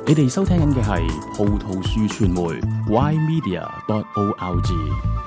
你哋收聽緊嘅係葡萄樹傳媒 ymedia.org。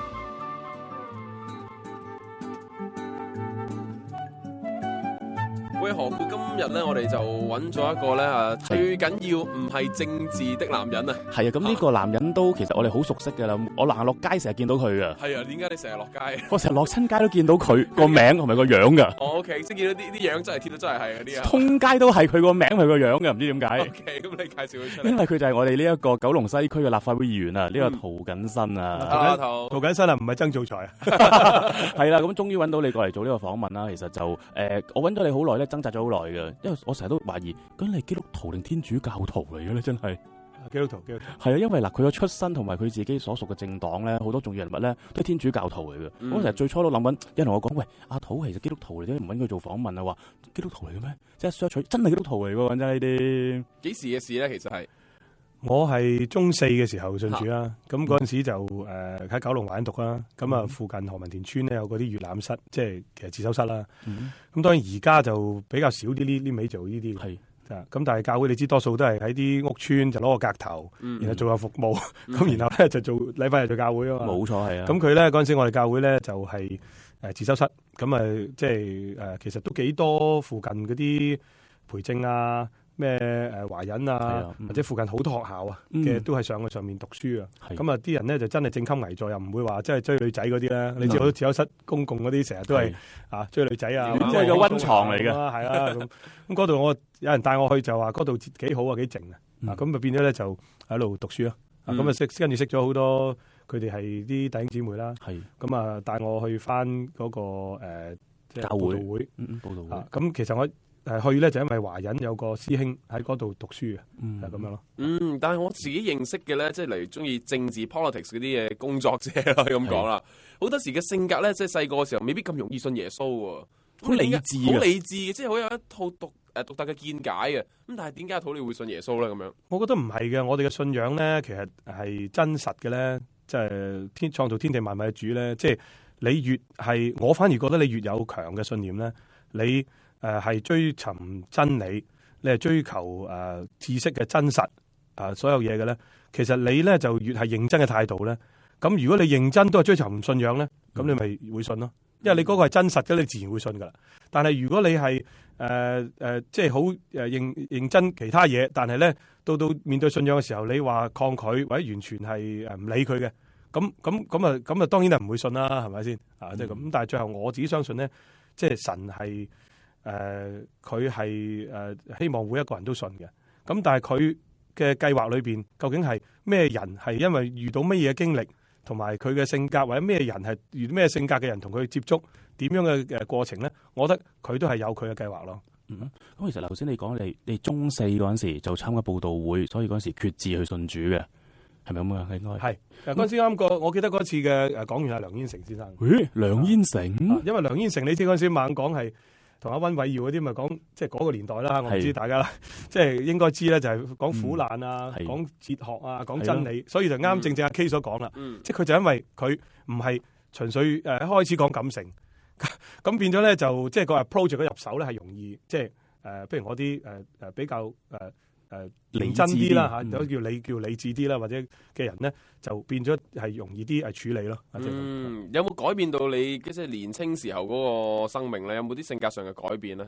喂，何故今日咧，我哋就揾咗一個咧最緊要唔係政治的男人啊！ 係啊，咁呢個男人都其實我哋好熟悉㗎啦，我行落街成日見到佢㗎。 係啊，點解你成日落街？ 我成日落親街都見到佢個名同埋個樣㗎。 哦 OK， 即係見到啲樣真係貼到真係係嗰啲啊！ 通街都係佢個名佢個樣㗎，唔知點解。 OK，咁你介紹佢出嚟。 因為佢就係我哋呢一個九龍西區嘅立法會議員啊，呢個涂謹申啊。 涂謹申啊，唔係曾灶財啊。 係啦，咁終於揾到你過嚟做呢個訪問啦。其實就我揾咗你好耐咧，掙扎咗好耐嘅，因為我成日都懷疑，究竟你係基督徒定天主教徒嚟嘅咧？真係基督徒。 係啊，因為嗱，佢個出身同埋佢自己所屬嘅政黨咧，好多重要人物咧都係天主教徒嚟嘅。我成日最初都諗緊，有人同我講：喂，阿涂其實基督徒嚟，點解唔揾佢做訪問啊？話基督徒嚟嘅咩？即係 search 真係基督徒嚟喎，講真呢啲。 幾時嘅事咧？其實係我係中4嘅時候信主啦，咁嗰陣時就喺九龍灣讀啦，咁啊附近何文田村咧有嗰啲閱覽室，即係其實自修室啦。咁當然而家就比較少啲呢味做呢啲嘅。係咁，但係教會你知多數都係喺啲屋村就攞個格頭，然後做下服務，咁然後咧就做禮拜日做教會啊嘛。冇錯，係啊。咁佢咧嗰陣時我哋教會咧就係自修室，咁啊即係其實都幾多附近嗰啲培正啊。咩華仁啊，或者附近好多學校啊嘅都係上去上面讀書啊。咁啊啲人咧就真係正襟危坐，又唔會話即係追女仔嗰啲咧。你知好多自修室公共嗰啲成日都係追女仔啊，即係個溫床嚟嘅。係啊，咁嗰度我有人帶我去就話嗰度幾好啊，幾靜啊。咁啊變咗咧就喺度讀書咯。咁啊跟住識咗好多佢哋係啲弟兄姊妹啦。咁啊帶我去翻嗰個即係教會。報道會。咁其實我去咧就因為華仁有個師兄喺嗰度讀書嘅，就咁樣咯。 但係我自己認識嘅咧，即係例如中意政治 politics 嗰啲嘅工作者啦，咁講啦。好多時嘅性格咧，即係細個嘅時候未必咁容易信耶穌喎。好理智嘅，即係好有一套獨特嘅見解嘅。咁但係點解阿涂你會信耶穌咧？咁樣， 我覺得唔係嘅。我哋嘅信仰咧，其實係真實嘅咧，即係創造天地萬物嘅主咧。即係你越係，我反而覺得你越有強嘅信念咧，你。係追尋真理，你係追求知識嘅真實所有嘢嘅咧，其實你咧就越係認真嘅態度咧。咁如果你認真都係追求唔信仰咧，咁你咪會信咯。因為你嗰個係真實嘅，你自然會信噶啦。但係如果你係即係好認真其他嘢，但係咧到面對信仰嘅時候，你話抗拒或者完全係唔理佢嘅，咁啊當然係唔會信啦，係咪先即係咁。但係最後我自己相信咧，即係神係。佢係希望每一個人都信嘅，咁但係佢嘅計劃裏邊究竟係咩人係因為遇到乜嘢經歷，同埋佢嘅性格或者咩人係遇到咩性格嘅人同佢接觸點樣嘅過程咧？我覺得佢都係有佢嘅計劃咯。 咁其實頭先你講你中4嗰陣時就參加佈道會，所以嗰陣時決志去信主嘅，係咪咁啊？應該係嗰陣時啱過，我記得嗰次嘅講員係梁燕成先生。 梁燕成， 因為梁燕成你知嗰陣時猛講係。同阿溫偉耀嗰啲咪講，即係嗰個年代啦，我唔知大家啦，即係應該知咧，就係講苦難啊，講哲學啊，講真理，所以就啱正阿 K 所講啦。即係佢就因為佢唔係純粹開始講感性，咁變咗咧就即係個 approach 佢入手咧係容易，即係譬如我啲比較認真啲啦嚇，都叫理智啲啦，或者嘅人咧就變咗係容易啲處理咯。 有冇改變到你即係年青時候嗰個生命咧？有冇啲性格上嘅改變咧？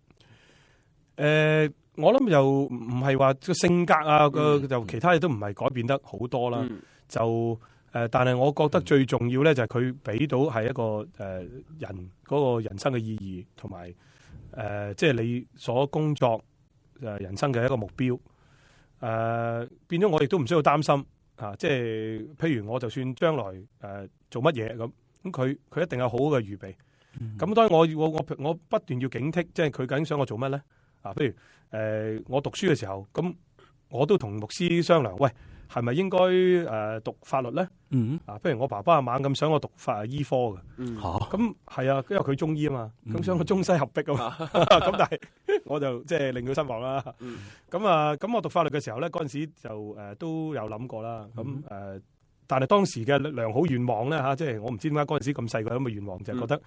我諗又唔係話個性格啊，就其他嘢都唔係改變得好多啦。就但係我覺得最重要咧就係佢俾到係一個人嗰個人生嘅意義，同埋即係你所工作。人生嘅一個目標，變咗我亦都唔需要擔心即係譬如我就算將來做乜嘢咁佢一定有好嘅預備。咁當然我不斷要警惕，即係佢究竟想我做乜咧？譬如我讀書嘅時候，咁我都同牧師商量，喂，係咪應該讀法律咧？譬如我爸爸阿猛咁想我讀醫科嘅，咁係啊，因為佢中醫啊嘛，咁想我中西合璧啊嘛，咁但係我就即係令佢失望啦。咁我讀法律嘅時候咧，嗰陣時就都有諗過啦。但係當時嘅良好願望咧即係我唔知點解嗰陣時咁細個咁嘅願望，就係覺得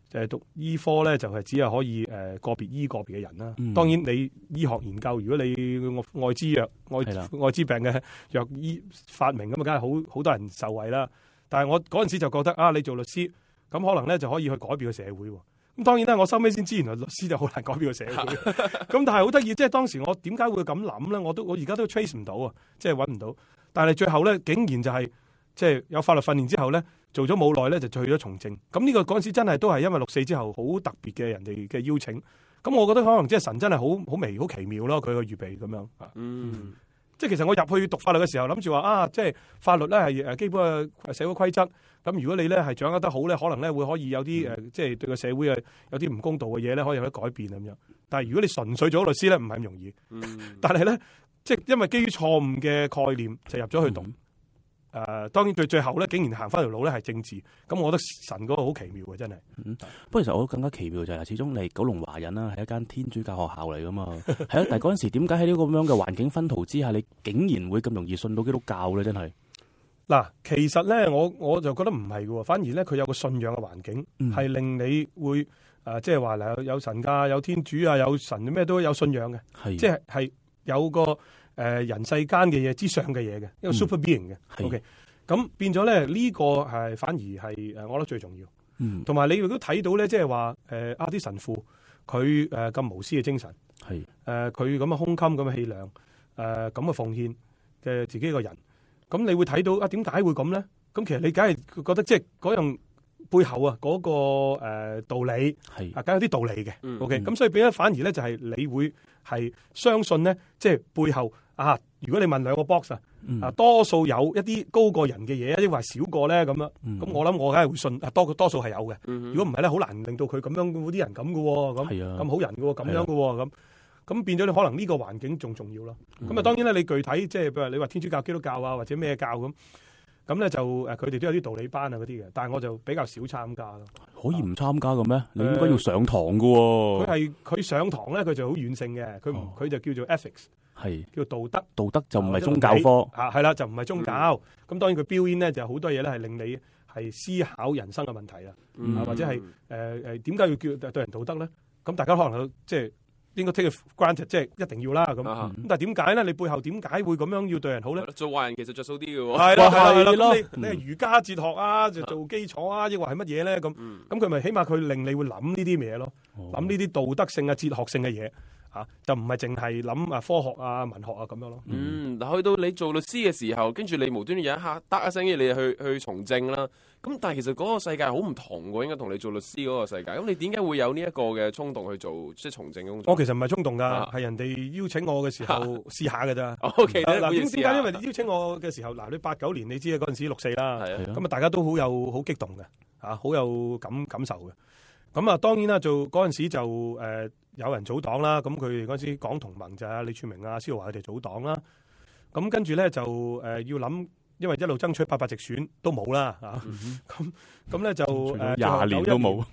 讀醫科咧，就係只係可以個別醫個別嘅人啦。當然你醫學研究，如果你愛滋藥、愛滋病嘅藥醫發明咁啊，梗係好多人受惠啦。但係我嗰陣時就覺得啊，你做律師咁可能咧就可以去改變個社會。咁當然啦，我收尾先知原來律師就好難改變個社會。咁但係好得意，即係當時我點解會咁諗咧？我而家都 trace 唔到啊，即係揾唔到。但係最後咧，竟然就係即係有法律訓練之後咧，做咗冇耐咧，就去咗從政。咁呢個嗰陣時真係都係因為6·4之後好特別嘅人哋嘅邀請。咁我覺得可能即係神真係好微好奇妙咯，佢個預備咁樣。即係其實我入去讀法律嘅時候，諗住話啊，即係法律咧係基本嘅社會規則。咁如果你咧係掌握得好咧，可能咧可以有啲即係對個社會有啲唔公道嘅嘢咧，可以有得改變咁樣。但係如果你純粹做律師咧，唔係咁容易。但係咧，即係因為基於錯誤嘅概念就入咗去讀。當然最後咧，竟然行翻條路咧係政治。咁我覺得神嗰個好奇妙嘅真係。 不過其實我更加奇妙就係，始終你九龍華仁啦，係一間天主教學校嚟噶嘛。係啊，但係嗰陣時點解喺呢個咁樣嘅環境薰陶之下，你竟然會咁容易信到基督教咧？真係。 嗱，其實咧，我就覺得唔係嘅，反而咧佢有個信仰嘅環境，係令你會即係話有神㗎，有天主啊，有神咩都有信仰嘅，即係有個人世間嘅嘢之上嘅嘢嘅，一個 super being 嘅。OK，咁變咗咧呢個係反而係我覺得最重要。同埋你亦都睇到咧，即係話啲神父佢咁無私嘅精神，佢咁嘅胸襟、咁嘅氣量、咁嘅奉獻嘅自己一個人。咁你會睇到啊？點解會咁咧？咁其實你梗係覺得即係嗰樣背後啊嗰個道理係梗有啲道理嘅。OK，咁所以變咗反而咧就係你會係相信咧，即係背後啊。如果你問兩個 box 啊，多數有一啲高過人嘅嘢，一啲話少過咧咁樣。咁我諗我梗係會信啊，多數係有嘅。如果唔係咧，好難令到佢咁樣嗰啲人咁嘅喎，咁好人嘅喎，咁樣嘅喎咁。咁變咗你可能呢個環境仲重要咯。咁當然咧，你具體即係譬如你話天主教、基督教啊，或者咩教咁咧就佢哋都有啲道理班啊嗰啲嘅。但係我就比較少參加咯。 可以唔參加嘅咩？你應該要上堂嘅喎。 佢上堂咧，佢就好軟性嘅。佢就叫做 ethics， 叫道德。道德就唔係宗教科。 係啦，就唔係宗教。咁當然佢標煙咧就好多嘢咧係令你係思考人生嘅問題啦。或者係點解要叫對人道德咧？咁大家可能即係。應該 take for granted，即係一定要啦咁。咁但係點解咧？你背後點解會咁樣要對人好咧？ 做壞人其實着數啲嘅喎。 係啦。咁你係儒家哲學啊，就做基礎啊，抑或係乜嘢咧？咁佢咪起碼佢令你會諗呢啲嘢咯，諗呢啲道德性啊、哲學性嘅嘢就唔係淨係諗科學啊、文學啊咁樣咯。 嗱，去到你做律師嘅時候，跟住你無端端有一刻得一聲嘅，你去從政啦。咁但係其實嗰個世界好唔同喎，應該同你做律師嗰個世界。咁你點解會有呢一個嘅衝動去做即係從政工作？ 我其實唔係衝動㗎，係人哋邀請我嘅時候試下㗎咋。 OK， 點解？因為邀請我嘅時候，你89年你知啊，嗰陣時6·4啦，咁大家都好激動嘅，好有感受嘅。咁啊，當然啦，做嗰陣時就有人組黨啦。咁佢哋嗰陣時港同盟就係李柱銘啊、司徒華佢哋組黨啦。咁跟住咧就要諗。因為一路爭取88直選都冇啦，咁咧就 20年都冇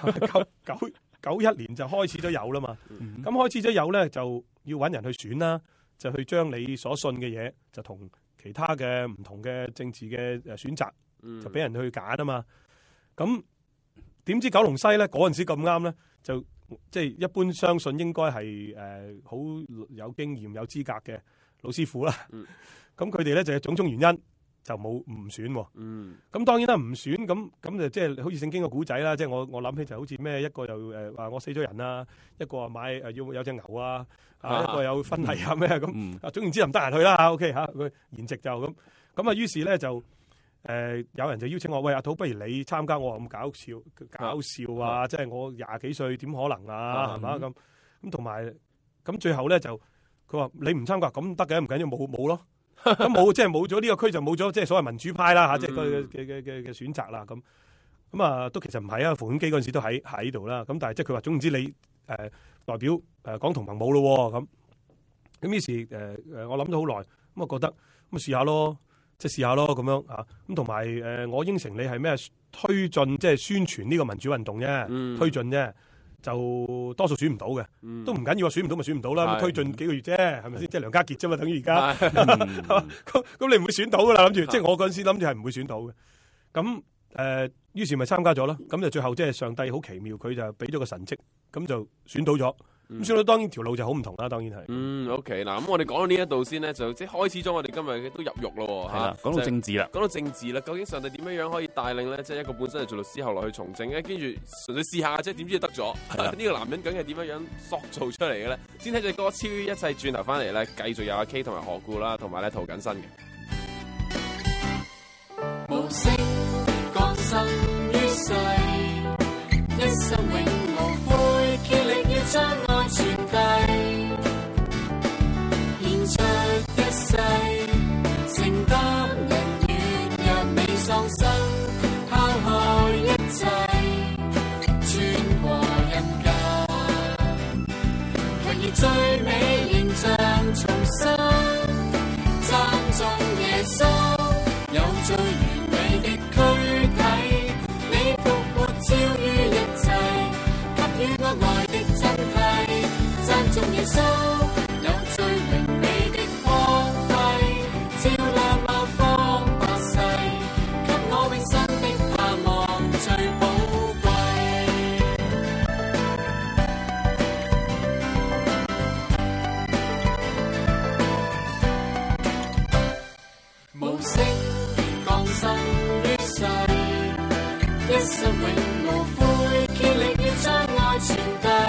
，91年就開始咗有啦嘛。咁開始咗有咧，就要揾人去選啦，就去將你所信嘅嘢就同其他嘅唔同嘅政治嘅選擇，就俾人去揀啊嘛。咁點知九龍西咧嗰陣時咁啱咧，就即係一般相信應該係好有經驗有資格嘅老師傅啦。咁佢哋咧就係種種原因。就冇唔選喎，咁當然啦，唔選咁就即係好似聖經個古仔啦，即係我諗起就好似咩一個又話我死咗人啊，一個話買要有隻牛啊，一個有婚禮啊咩咁，總言之就唔得閒去啦 OK 佢筵席就咁啊，於是咧就有人就邀請我，喂阿土，不如你參加，我話咁搞笑啊，即係我20幾歲點可能啊，係嘛咁同埋咁最後咧就佢話你唔參加咁得嘅，唔緊要冇咯。咁冇即係冇咗呢個區就冇咗即係所謂民主派啦即係佢嘅選擇啦咁啊都其實唔係啊，馮檢基嗰陣時都喺度啦，咁但係即係佢話總之你代表港同盟冇咯咁於是我諗咗好耐，咁我覺得咁試下咯，即係試下咯咁樣咁同埋我應承你係咩推進即係宣傳呢個民主運動啫，推進啫。就多數選唔到嘅，都唔緊要，選唔到咪選唔到啦。推進幾個月啫，係咪先？即係梁家傑啫嘛，等於而家。咁你唔會選到噶啦，諗住。即係我嗰陣時諗住係唔會選到嘅。咁於是咪參加咗咯。咁就最後即係上帝好奇妙，佢就俾咗個神蹟，咁就選到咗。咁選到當然條路就好唔同啦，當然係。 OK 嗱，咁我哋講到呢一度先咧，就即係開始咗我哋今日都入獄咯係啦，講到政治啦， 講到政治啦，究竟上帝點樣可以帶領咧？即係一個本身係做律師，後來去從政咧，跟住純粹試下，即係點知得咗？呢個男人究竟係點樣塑造出嚟嘅咧？先睇隻歌，超於一切，轉頭翻嚟咧，繼續有阿 K 同埋何故啦，同埋咧涂謹申嘅。 無聲降生於世，一生永無悔，竭力要將愛傳遞，獻出一世，承擔人軟弱未喪生，拋開一切，穿過人間，卻以最美形象重生，讚頌耶穌有最完美的軀體，你復活超於一切，給予我愛的真諦，讚頌耶穌有最榮美的光輝，照亮萬方百世，給我永生的盼望最寶貴，無聲降生於世，一生永無悔，竭力要將愛傳遞，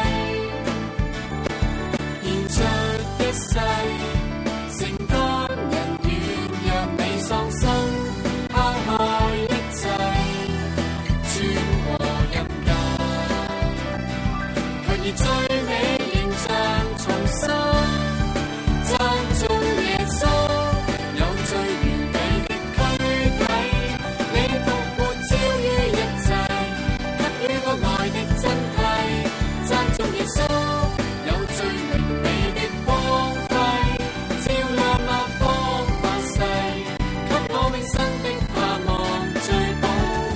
獻出一世，承擔人軟弱未喪生，拋開一切，穿過人間，卻以最美形象重生，讚頌耶穌有最完美的軀體，你復活超於一切，給予我愛的真諦，讚頌耶穌有最榮美的光輝，照亮萬方百世，給我永生的盼望最寶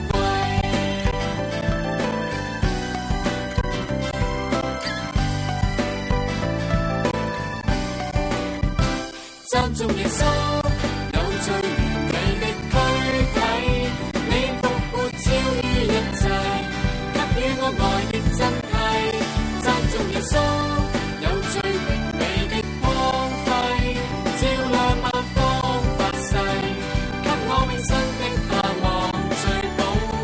貴，讚頌耶穌有最完美的軀體，你復活超於一切，給予我愛的真諦，讚頌耶穌有最榮美的光輝，照亮萬方百世，給我永生的盼望最寶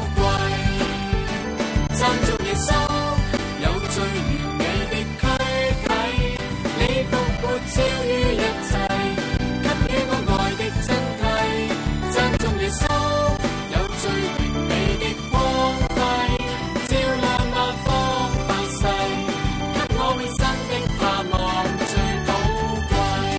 貴，讚頌耶穌有最完美的軀體，你復活超於一切，給予我愛的真諦，讚頌耶穌有最榮美的光輝，照亮萬方百世，給我永生的盼望最寶貴。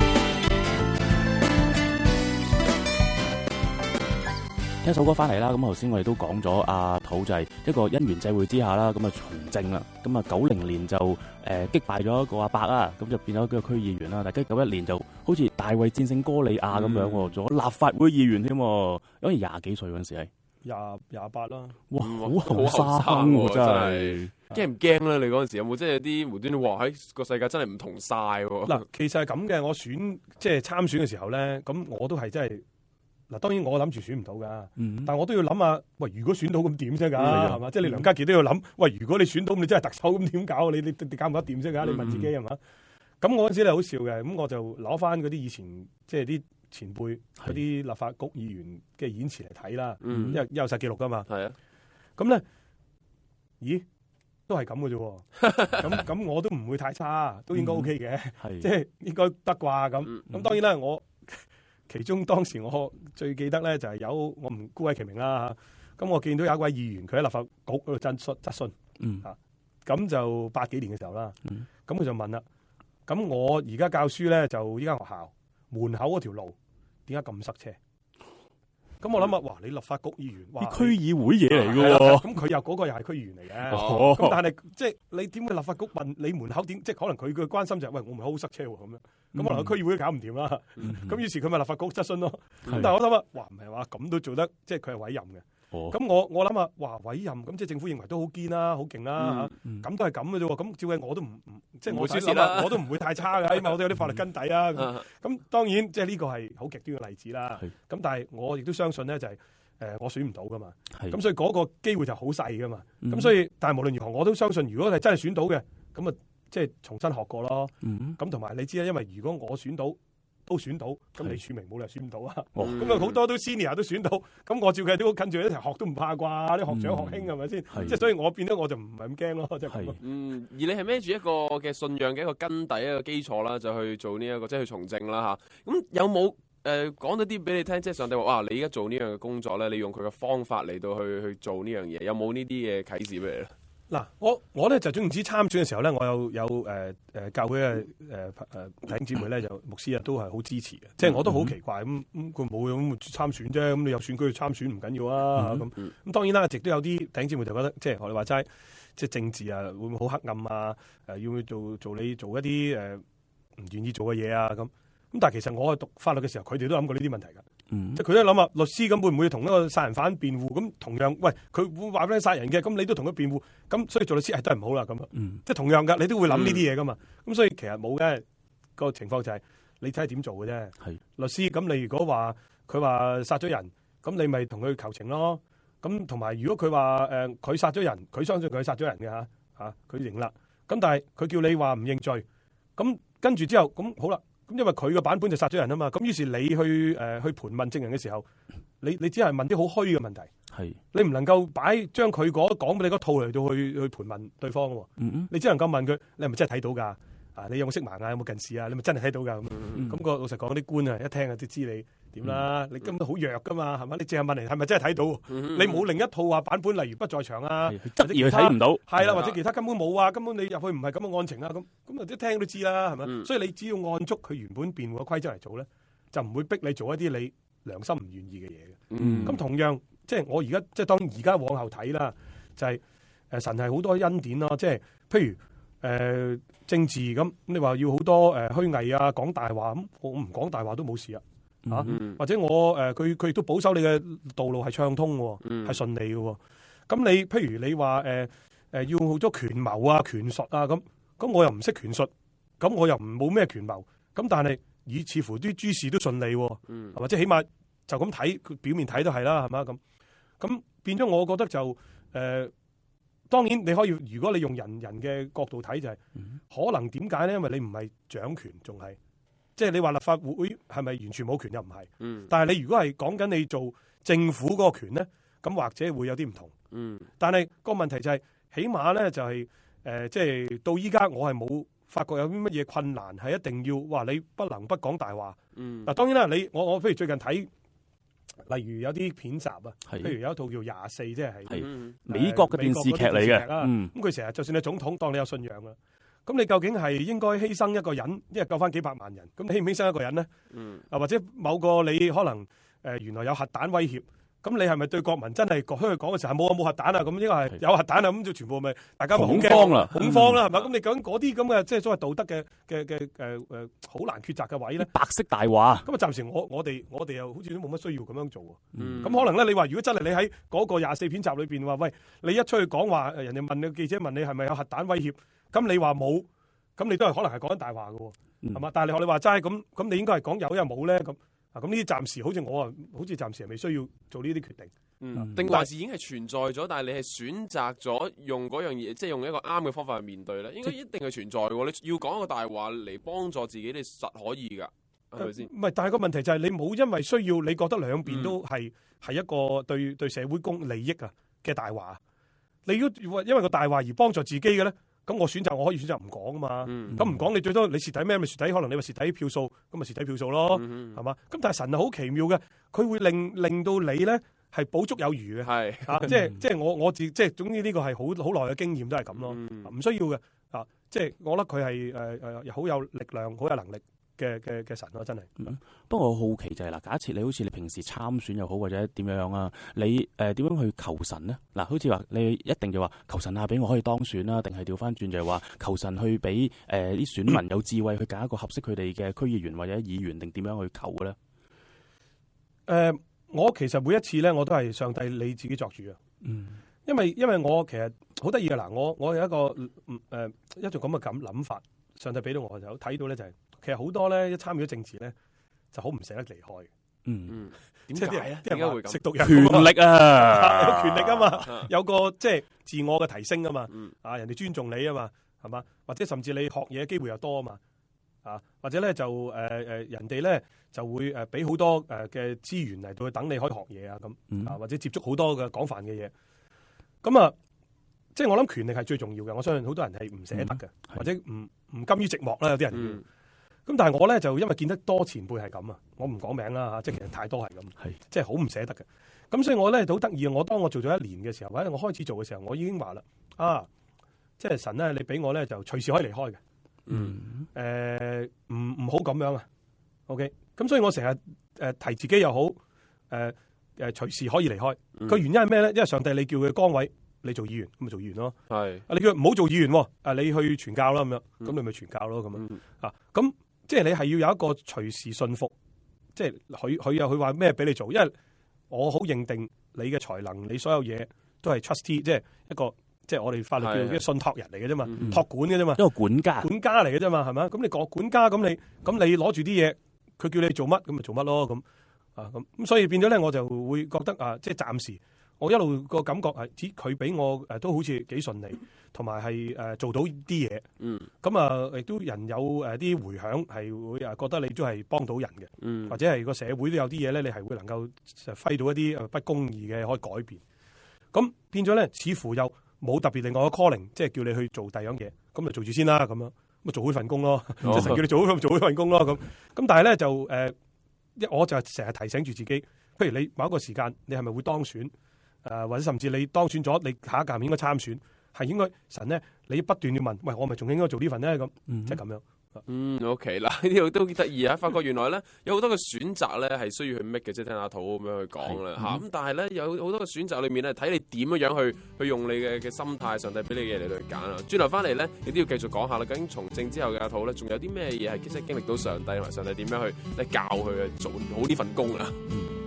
聽首歌翻嚟啦，咁頭先我哋都講咗阿土就係一個因緣際會之下啦，咁啊從政啦，咁啊90年就擊敗咗一個阿伯啦，咁就變咗一個區議員啦，但係91年就好似大衛戰勝哥利亞咁樣喎，做咗立法會議員添，好似20幾歲嗰陣時係 28啦， 哇，好後生喎真係。 驚唔驚咧？你嗰陣時有冇即係有啲無端端話喺個世界真係唔同晒喎？ 嗱，其實係咁嘅。我即係參選嘅時候咧，咁我都係真係嗱。當然我諗住選唔到噶，但係我都要諗下，喂，如果選到咁點啫？㗎係嘛？即係你梁家傑都要諗，喂，如果你選到，你真係特首咁點搞？你搞唔得掂啫？㗎你問自己係嘛？咁我嗰陣時咧好笑嘅，咁我就攞翻嗰啲以前即係啲前輩嗰啲立法局議員嘅演辭嚟睇啦，因為有晒記錄㗎嘛。 係啊， 咁咧，咦？都係咁嘅啫，咁我都唔會太差，都應該 OK 嘅，即係應該得啩咁。咁當然啦，我其中當時我最記得咧就係有我唔孤陋其名啦嚇。咁我見到有一位議員佢喺立法局嗰度質詢，咁就80幾年嘅時候啦。咁佢就問啦，咁我而家教書咧就依間學校門口嗰條路點解咁塞車？咁我諗啊，哇！你立法局議員，哇！ 區議會嘢嚟嘅喎， 咁佢又嗰個又係區議員嚟嘅，咁但係即係你點解立法局問你門口點？即係可能佢嘅關心就係喂，我門口好塞車喎咁樣，咁可能區議會都搞唔掂啦。咁於是佢咪立法局質詢咯。咁但係我諗啊，哇！唔係話咁都做得，即係佢係委任嘅。咁我諗啊，哇！委任咁即係政府認為都好堅啦，好勁啦嚇，咁都係咁嘅啫喎。咁照計我都唔即係我睇諗我都唔會太差嘅，起碼我都有啲法律根底啊。咁當然即係呢個係好極端嘅例子啦。咁但係我亦都相信咧就係我選唔到噶嘛。 係咁所以嗰個機會就好細噶嘛。咁、 嗯所以但係無論如何，我都相信，如果係真係選到嘅，咁啊即係重新學過咯。 嗯咁同埋你知啦，因為如果我選到都選到，咁係李柱銘冇理由選唔到啊。 哦咁啊好多都 senior 都選到，咁我照計都跟住一齊學都唔怕啩，啲學長學兄係咪先？ 係即係所以我變咗我就唔係咁驚咯，即係咁咯。 而你係孭住一個嘅信仰嘅一個根底一個基礎啦，就去做呢、一個即係去從政啦嚇。咁有冇講到啲俾你聽？即係上帝話：哇！你而家做呢樣嘅工作咧，你用佢嘅方法嚟到去做呢樣嘢，有冇呢啲嘅啟示俾你咧？ 嗱，我咧就總言之參選嘅時候咧，我有教會嘅弟兄姊妹咧，就牧師啊都係好支持嘅，即係我都好奇怪咁佢冇咁參選啫，咁你有選舉去參選唔緊要啊咁當然啦，亦都有啲弟兄姊妹就覺得即係我哋話齋，即係政治啊會唔會好黑暗啊？要唔要做你做一啲唔願意做嘅嘢啊咁但係其實我係讀法律嘅時候，佢哋都諗過呢啲問題㗎。即係佢都諗啊，律師咁會唔會同一個殺人犯辯護？咁同樣，喂，佢會話俾你殺人嘅，咁你都同佢辯護，咁所以做律師係都係唔好啦咁即係同樣㗎，你都會諗呢啲嘢㗎嘛。咁所以其實冇嘅個情況就係你睇下點做嘅啫。 係律師咁，你如果話佢話殺咗人，咁你咪同佢求情咯。咁同埋如果佢話佢殺咗人，佢相信佢殺咗人嘅嚇佢認啦。咁但係佢叫你話唔認罪，咁跟住之後咁好啦。咁因為佢個版本就殺咗人啊嘛，咁於是你去盤問證人嘅時候，你只係問啲好虛嘅問題， 係你唔能夠將佢講俾你嗰套嚟到去盤問對方喎。你只能夠問佢，你係咪真係睇到㗎？你有冇色盲啊？有冇近視啊？你咪真係睇到㗎咁。咁個老實講，啲官啊一聽就知你點啦。你根本好弱㗎嘛，係嘛？你淨係問嚟係咪真係睇到？你冇另一套話版本，例如不在場啊， 質疑佢睇唔到， 係啦，或者其他根本冇啊，根本你入去唔係咁嘅案情啊，咁一聽都知啦，係咪？所以你只要按足佢原本辯護嘅規則嚟做咧，就唔會逼你做一啲你良心唔願意嘅嘢嘅。咁同樣，即係我而家即係當而家往後睇啦，就係神係好多恩典咯，即係譬如政治咁，你話要好多虛偽啊，講大話咁，我唔講大話都冇事啊。或者我佢亦都保守你嘅道路係暢通嘅，係順利嘅。咁你譬如你話要好多權謀啊、權術啊咁我又唔識權術，咁我又唔冇咩權謀，咁但係似乎啲諸事都順利，係嘛？即係起碼就咁睇，佢表面睇都係啦，係嘛？咁變咗，我覺得就當然你可以，如果你用人嘅角度睇就係可能點解咧？因為你唔係掌權，仲係。即係你話立法會係咪完全冇權又唔係，但係你如果係講緊你做政府嗰個權咧，咁或者會有啲唔同。但係個問題就係，起碼咧就係即係到依家我係冇發覺有啲乜嘢困難係一定要話你不能不講大話。嗱當然啦，我譬如最近睇，例如有啲片集啊，譬如有一套叫24，即係美國嘅電視劇嚟嘅。 咁佢成日就算你總統，當你有信仰啦。咁你究竟係應該犧牲一個人，因為救翻幾百萬人，咁犧唔犧牲一個人咧？或者某個你可能原來有核彈威脅，咁你係咪對國民真係講嘅時候係冇核彈啊？咁應該係有核彈啊？咁就全部咪大家咪恐慌啦， 恐慌啦，係咪？咁你究竟嗰啲咁嘅即係所謂道德嘅好難抉擇嘅位咧？ 白色大話。 咁啊，暫時我哋又好似都冇乜需要咁樣做喎。咁可能咧，你話如果真係你喺嗰個24片集裏邊話，喂，你一出去講話，人哋問你記者問你係咪有核彈威脅？咁你話冇，咁你都係可能係講緊大話嘅，係嘛？但係你學你話齋咁，你應該係講有又冇咧咁呢啲暫時好似我好似暫時係未需要做呢啲決定。 定還是已經係存在咗，但係你係選擇咗用嗰樣嘢，即係用一個啱嘅方法去面對咧，應該一定係存在嘅。你要講一個大話嚟幫助自己，你實可以㗎，係咪先？唔係，但係個問題就係你冇因為需要，你覺得兩邊都係一個對社會利益啊嘅大話，你要因為個大話而幫助自己嘅咧？咁我可以選擇唔講啊嘛，咁唔講你最多你蝕底咩？咪蝕底，可能你話蝕底票數，咁咪蝕底票數咯，係嘛？咁但係神係好奇妙嘅，佢會令到你咧係補足有餘嘅，即係我即係總之呢個係好耐嘅經驗都係咁咯，唔需要嘅即係我覺得佢係好有力量、好有能力嘅神咯，真係。 不過我好奇就係假設你好似你平時參選又好或者點樣啊，你點樣去求神呢？嗱，好似話你一定就話求神啊，俾我可以當選啦，定係調翻轉就係話求神去俾啲選民有智慧去揀一個合適佢哋嘅區議員或者議員，定點樣去求嘅咧？ 我其實每一次咧，我都係上帝你自己作主啊。因為我其實好得意嘅嗱，我有一個一種咁嘅諗法，上帝俾到我就睇到咧就係、是。其實好多咧，一參與咗政治咧，就好唔捨得離開。 點即係解啊？ 啲人點解會咁？ 食毒藥權力啊， 有權力啊嘛，有個即係自我嘅提升啊嘛，人哋尊重你啊嘛，係嘛？或者甚至你學嘢嘅機會又多啊嘛，或者咧就人哋咧就會俾好多嘅資源嚟到去等你可以學嘢啊咁，或者接觸好多嘅廣泛嘅嘢，咁啊，即係我諗權力係最重要嘅，我相信好多人係唔捨得嘅，或者唔甘於寂寞啦，有啲人。咁但係我咧就因為見得多前輩係咁啊，我唔講名啦嚇，即係其實太多係咁，即係好唔捨得嘅。咁所以我咧好得意啊！當我做咗1年嘅時候，或者我開始做嘅時候，我已經話啦，即係神咧，你俾我咧就隨時可以離開嘅。唔好咁樣啊。OK，咁所以我成日提自己又好，隨時可以離開。個原因係咩咧？因為上帝你叫佢崗位，你做議員咁咪做議員咯。你叫佢唔好做議員，你去傳教啦咁樣，咁你咪傳教咯咁咁。即係你係要有一個隨時信服，即係佢話咩俾你做，因為我好認定你嘅才能，你所有嘢都係 trustee，即係一個即係我哋法律叫嘅信託人嚟嘅啫嘛，託管嘅啫嘛，一個管家嚟嘅啫嘛，係咪？咁你個管家咁你攞住啲嘢，佢叫你做乜咁咪做乜咯咁所以變咗咧，我就會覺得即係暫時我一路個感覺係指佢俾我都好似幾順利，同埋係做到啲嘢。咁亦都人有啲迴響，係會覺得你都係幫到人嘅，或者係個社會都有啲嘢咧，你係會能夠揮到一啲不公義嘅可以改變。咁變咗咧，似乎又冇特別另外嘅 calling，即係叫你去做第二樣嘢，咁就做住先啦咁樣，咁做好份工咯，即係成叫你做好份工咯咁。咁但係咧就我就成日提醒住自己，譬如你某一個時間，你係咪會當選？或者甚至你當選咗，你下一屆應該參選，係應該神咧，你不斷要問，喂，我咪仲應該做呢份咧咁，即係咁樣。 OK 嗱，呢度都幾得意啊！發覺原來咧有好多嘅選擇咧係需要去 make 嘅，即係聽阿土咁樣去講啦嚇。咁但係咧有好多嘅選擇裏面咧，睇你點樣去用你嘅心態，上帝俾你嘅嘢嚟去揀啊。轉頭翻嚟咧，亦都要繼續講下啦。究竟從政之後嘅阿土咧，仲有啲咩嘢係其實經歷到上帝同埋上帝點樣去教佢做好呢份工啊？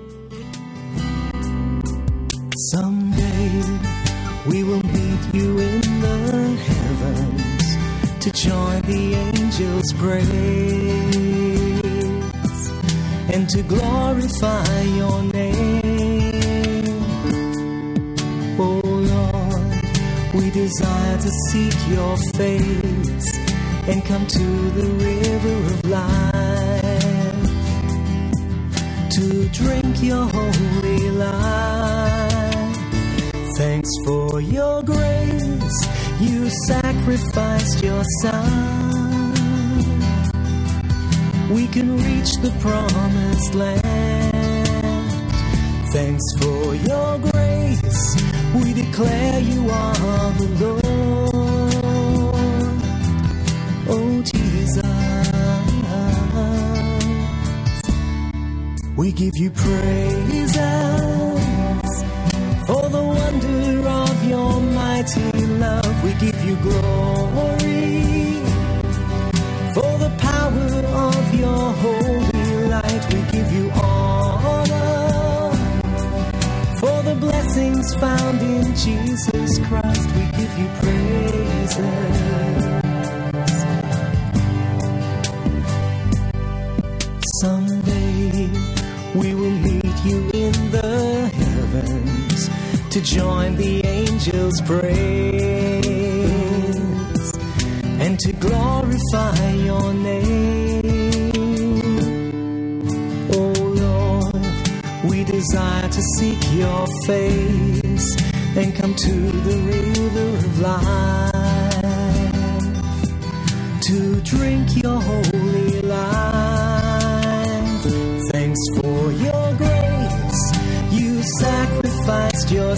Someday we will meet you in the heavens to join the angels' praise and to glorify your name. Oh Lord, we desire to seek your face and come to the river of life to drink your holy life. Thanks for your grace, you sacrificed your son. We can reach the promised land. Thanks for your grace, we declare you are the Lord. Oh Jesus, we give you praises for the wonder of your mighty love. We give you glory for the power of your holy light. We give you honor for the blessings found in Jesus Christ. We give you praises. Someday we will meet you in the heavens to join the angels' praise and to glorify your name. Oh Lord, we desire to seek your face and come to the river of life to drink your holy life. Thanks for your grace, you sacrificed your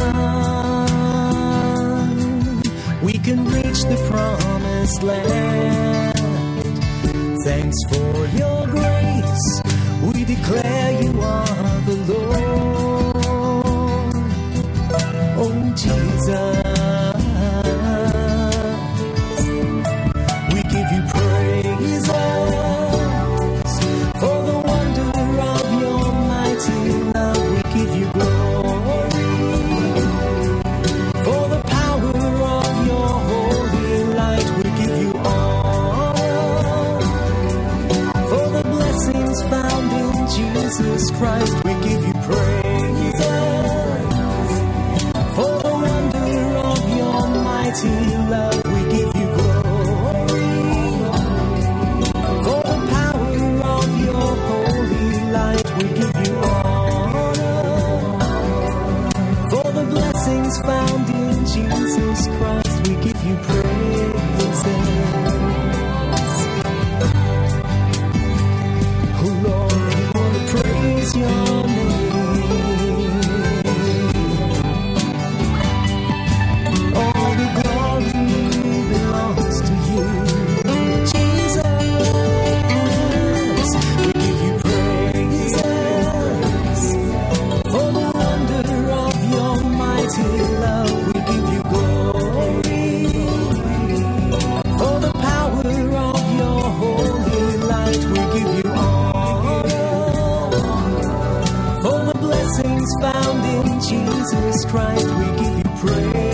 son. We can reach the promised land. Thanks for your grace, we declare you are the Lord. Oh Jesus, we give you praise for the wonder of your mighty love. We give you glory for the power of your holy light. We give you honor for the blessings found in Jesus Christ, we give you praise. For the wonder of your mighty love, we give you glory. For the power of your holy light, we give you honor. For the blessings found in Jesus Christ, we give you praises. Oh Lord, we want to praise your name. All the glory belongs to you, Jesus. We give you praises for the wonder of your mighty love. We give you glory for the power of your holy light. We give you honor for the blessings found in Jesus Christ. We give you praises.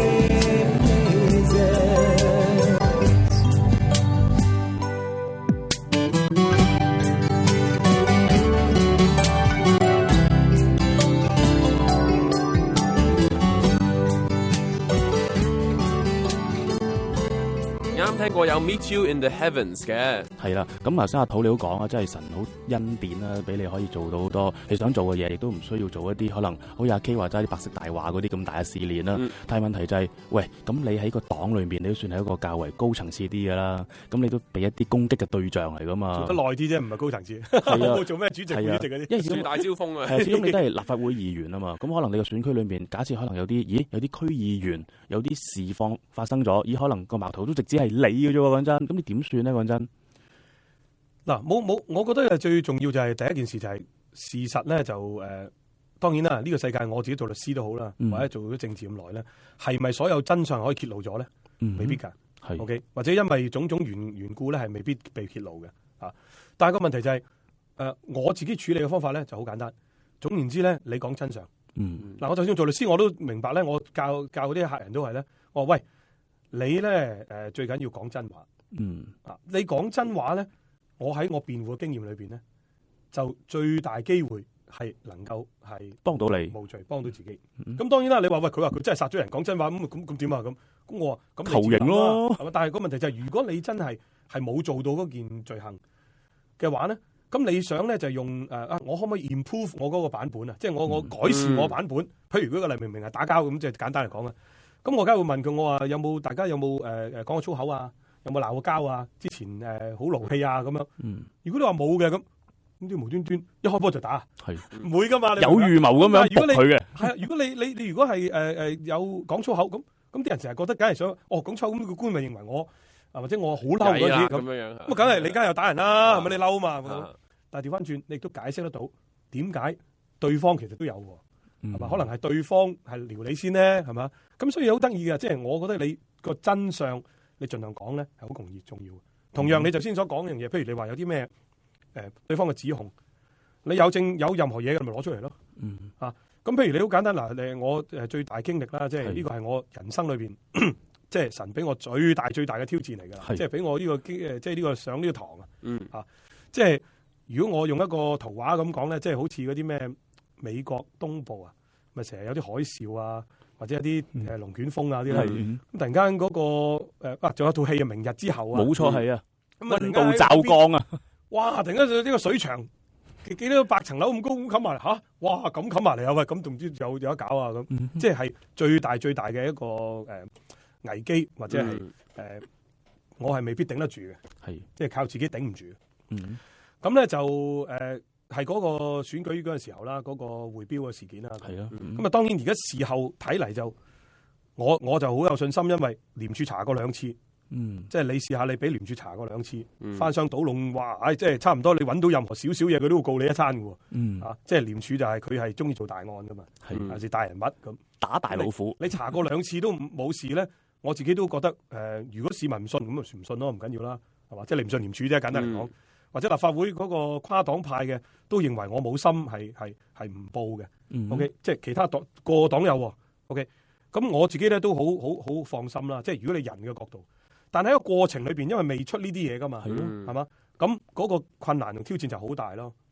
啱聽過有 Meet You in the Heavens 嘅， 係啦，咁頭先阿土你都講啦，真係神好恩典啦，俾你可以做到好多你想做嘅嘢，亦都唔需要做一啲可能好似阿 K 話齋啲白色大話嗰啲咁大嘅試煉啦。但係問題就係，喂，咁你喺個黨裏面，你都算係一個較為高層次啲嘅啦，咁你都俾一啲攻擊嘅對象嚟噶嘛？ 做得耐啲啫，唔係高層次。 係啊冇做咩主席、副主席嗰啲。 因為始終樹大招風啊！ 係，始終你都係立法會議員啊嘛，咁可能你個選區裏面，假設可能有啲區議員有啲事況發生咗，可能個矛頭都直接係你嘅啫喎，講真，咁你點算咧？講真， 嗱，冇，我覺得最重要就係第一件事就係事實咧，就當然啦，呢個世界我自己做律師都好啦，或者做咗政治咁耐咧，係咪所有真相可以揭露咗咧？未必㗎。 係 OK， 或者因為種種緣故咧，係未必被揭露嘅啊。但係個問題就係我自己處理嘅方法咧就好簡單。總言之咧，你講真相。嗱，我就算做律師，我都明白咧。我教嗰啲客人都係咧，我話喂，你咧最緊要講真話。你講真話咧，我喺我辯護嘅經驗裏邊咧，就最大機會係能夠係幫到你無罪，幫到自己。咁當然啦，你話喂，佢話佢真係殺咗人，講真話咁點啊？咁我話咁求刑咯， 係嘛？但係個問題就係，如果你真係冇做到嗰件罪行嘅話咧，咁你想咧就用我可唔可以 improve 我嗰個版本啊？即係我改善我版本。譬如嗰個例明明係打交咁，即係簡單嚟講啊。咁我梗係會問佢，我話大家有冇講過粗口啊？有冇鬧過交啊？之前好勞氣啊咁樣。如果你話冇嘅咁啲無端端一開波就打， 係唔會噶嘛？你有預謀咁樣駁佢嘅。 係啊，如果你如果係有講粗口咁啲人成日覺得梗係想講粗口咁，個官咪認為我或者我好嬲嗰啲咁樣， 咁梗係你梗係有打人啦，係咪你嬲嘛？但係調翻轉，你亦都解釋得到點解對方其實都有喎，係嘛？可能係對方係撩你先咧，係嘛？咁所以好得意嘅，即係我覺得你個真相你盡量講咧係好重要嘅。同樣你頭先所講嘅樣嘢，譬如你話有啲咩對方嘅指控，你有任何嘢嘅咪攞出嚟咯。咁譬如你好簡單嗱，我最大經歷啦，即係呢個係我人生裏邊即係神俾我最大嘅挑戰嚟㗎，即係俾我呢個即係呢個上呢個堂啊。即係如果我用一個圖畫咁講咧，即係好似嗰啲咩美國東部啊，咪成日有啲海嘯啊，或者有啲龍捲風啊啲咧。咁突然間嗰個仲有套戲啊，《明日之後》啊， 冇錯係啊，溫度驟驟降啊！ 哇！突然間呢個水牆幾多百層樓咁高咁冚埋嚟嚇，哇！咁冚埋嚟啊！喂，咁仲知有得搞啊咁，即係最大嘅一個危機，或者係我係未必頂得住嘅， 係即係靠自己頂唔住。咁咧就係嗰個選舉嗰陣時候啦，嗰個匯標嘅事件啦。 係啊， 咁啊當然而家事後睇嚟就我就好有信心，因為廉署查過2次。即係你試下，你俾廉署查過2次，翻箱倒籠，哇！即係差唔多，你揾到任何少少嘢，佢都會告你一餐嘅喎。即係廉署就係佢係中意做大案噶嘛，係大人物咁打大老虎。 你查過2次都冇事咧，我自己都覺得如果市民唔信，咁咪唔信咯，唔緊要啦，係嘛？即係你唔信廉署啫，簡單嚟講。或者立法會嗰個跨黨派嘅都認為我冇心係唔報嘅。OK， 即係其他個黨有喎。OK， 咁我自己咧都好放心啦。即係如果你人嘅角度。但喺個過程裏邊，因為未出呢啲嘢噶嘛，係嘛？咁嗰個困難同挑戰就好大咯。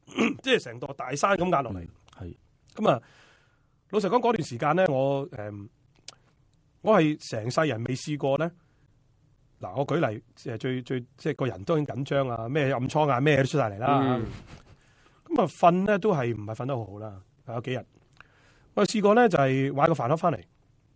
即係成座大山咁壓落嚟。 係咁啊，老實講嗰段時間咧，我係成世人未試過咧。嗱，我舉例最即係個人當然緊張啊，咩暗瘡啊，咩都出晒嚟啦。咁啊瞓咧都係唔係瞓得好好啦。有幾日我試過咧就係買個飯盒翻嚟，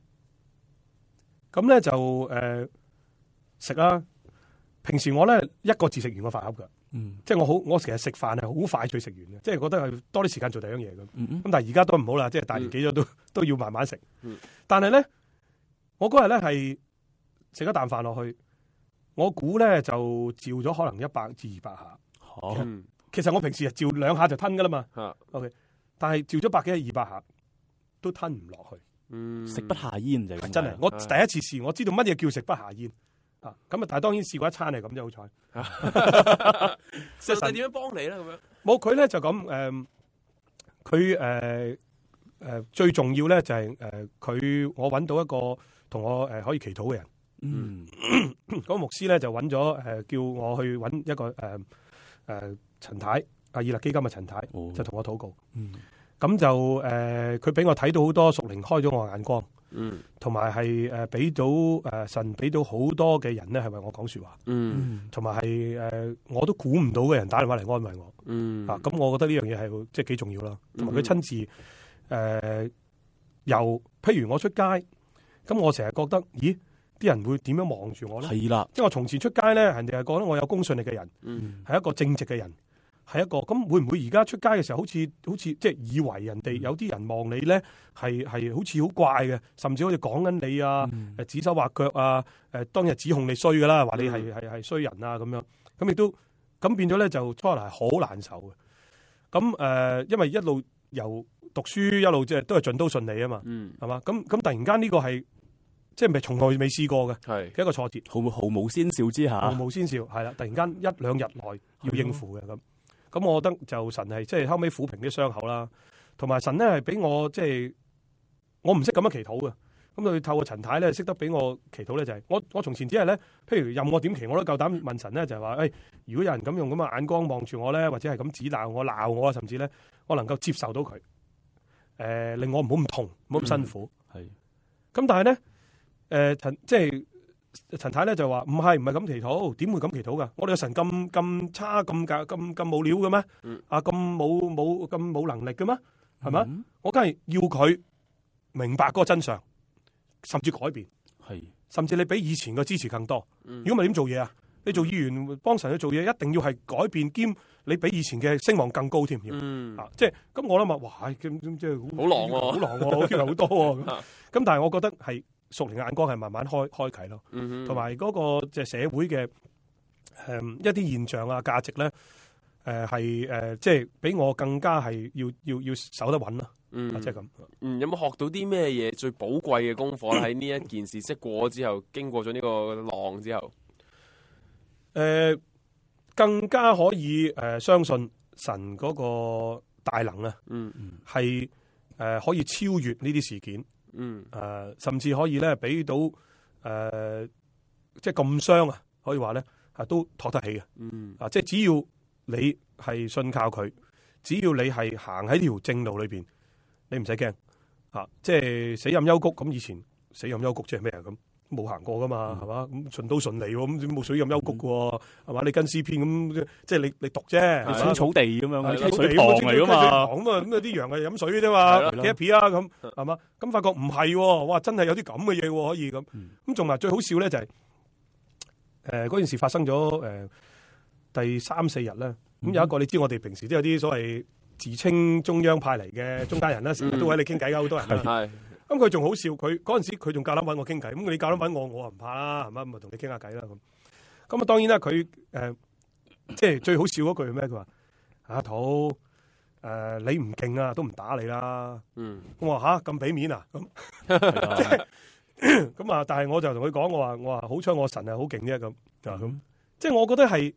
咁咧就食啦。平時我咧一個字食完個飯盒㗎。即係我成日食飯係好快脆食完嘅，即係覺得係多啲時間做第二樣嘢咁。咁但係而家都唔好啦，即係大年紀咗都要慢慢食。但係咧，我嗰日咧係食一啖飯落去，我估咧就照咗可能100至200下。其實我平時係照2下就吞噶啦嘛。OK， 但係照咗100幾200下都吞唔落去。 食不下咽就真係，我第一次試，我知道乜嘢叫食不下咽。咁啊，但係當然試過一餐係咁啫，好彩。 即係點樣幫你咧？咁樣冇佢咧就咁佢最重要咧就係我揾到一個同我可以祈禱嘅人。嗰個牧師咧就揾咗叫我去揾一個陳太以勒基金嘅陳太，就同我禱告。咁就佢俾我睇到好多屬靈開咗我眼光。同埋係俾到神俾到好多嘅人咧係為我講說話。同埋係我都估唔到嘅人打電話嚟安慰我。咁我覺得呢樣嘢係即係幾重要啦。同埋佢親自由譬如我出街，咁我成日覺得咦啲人會點樣望住我咧？係啦，即係我從前出街咧，人哋係覺得我有公信力嘅人，係一個正直嘅人。係一個咁會唔會而家出街嘅時候好似即係以為人哋有啲人望你咧係好似好怪嘅，甚至好似講緊你啊，指手畫腳啊，當日指控你衰噶啦，話你係衰人啊咁樣，咁亦都咁變咗咧就初嚟係好難受嘅。咁因為一路由讀書一路即係都係盡都順利啊嘛，係嘛？咁突然間呢個係即係咪從來未試過嘅一個挫折， 毫無先兆之下， 毫無先兆係啦，突然間1-2日內要應付嘅咁。咁我覺得就神係即係後尾撫平啲傷口啦，同埋神咧係俾我即係我唔識咁樣祈禱嘅，咁佢透過陳太咧識得俾我祈禱咧就係我從前只係咧，譬如任我點祈我都夠膽問神咧就係話，如果有人咁用咁嘅眼光望住我咧，或者係咁指鬧我啊，甚至咧我能夠接受到佢，令我唔好咁痛，唔好咁辛苦。咁但係咧即係。陳太咧就話唔係咁祈禱，點會咁祈禱噶？我哋個神咁差咁冇料嘅咩？咁冇能力嘅咩？係咪？我梗係要佢明白嗰個真相，甚至改變，甚至你比以前嘅支持更多。如果唔係點做嘢啊？你做議員幫神去做嘢，一定要係改變兼你比以前嘅聲望更高添。即係咁我諗話，哇，即係好狼喎， 好狼喎，好多喎。咁但係我覺得係。屬靈嘅眼光係慢慢開啟咯，同埋嗰個即係社會嘅一啲現象啊、價值咧，即係比我更加係要守得穩啦，即係咁。 有冇學到啲咩嘢最寶貴嘅功課喺呢一件事即係過咗之後，經過咗呢個浪之後， 更加可以相信神嗰個大能啊，係可以超越呢啲事件。甚至可以咧俾到即係咁傷啊，可以話咧都托得起嘅。即係只要你係信靠佢，只要你係行喺條正路裏邊，你唔使驚即係死蔭幽谷咁。以前死蔭幽谷即係咩啊？咁冇行過噶嘛，係嘛？咁順都順利喎，咁冇水蔭幽谷嘅係嘛？你跟詩篇咁即係你讀啫， 青草地咁樣， 青水塘嚟噶嘛？ 咁啲羊係飲水嘅啫嘛，幾一皮啊咁係嘛？咁發覺唔係喎，哇！真係有啲咁嘅嘢可以咁。咁仲埋最好笑咧就係嗰件事發生咗第3-4日咧。咁有一個你知我哋平時都有啲所謂自稱中央派嚟嘅中間人啦，成日都喺你傾偈㗎，好多人啦。咁佢仲好笑，佢嗰陣時佢仲夠膽揾我傾偈，咁你夠膽揾我啊唔怕啦，係嘛？咁咪同你傾下偈啦咁。咁啊當然啦，佢即係最好笑嗰句係咩？佢話阿土你唔勁啊，都唔打你啦。我話咁俾面啊咁，咁啊！但係我就同佢講，我話好彩我神係好勁啫咁咁。即係我覺得係